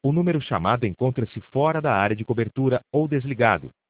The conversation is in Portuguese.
O número chamado encontra-se fora da área de cobertura ou desligado.